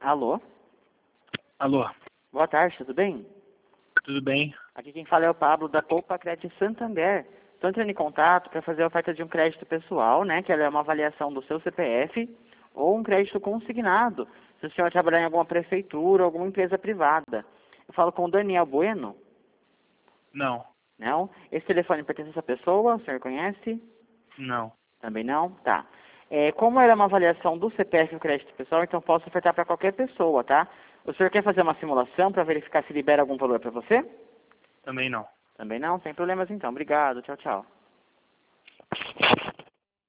Alô? Alô, Boa tarde, tudo bem? tudo bem? Aqui quem fala é o Pablo da Poupa Crédito Santander. Estou entrando em contato para fazer a oferta de um crédito pessoal, né? Que ela é uma avaliação do seu CPF ou um crédito consignado, se o senhor trabalhar em alguma prefeitura ou alguma empresa privada. Eu falo com o Daniel Bueno? Não, Não? Esse telefone pertence a essa pessoa? O senhor conhece? não. Também não? Tá. Como ela é uma avaliação do CPF e o crédito pessoal, então posso ofertar para qualquer pessoa, tá? O senhor quer fazer uma simulação para verificar se libera algum valor para você? Também não. Também não? Sem problemas então. Obrigado. Tchau, tchau.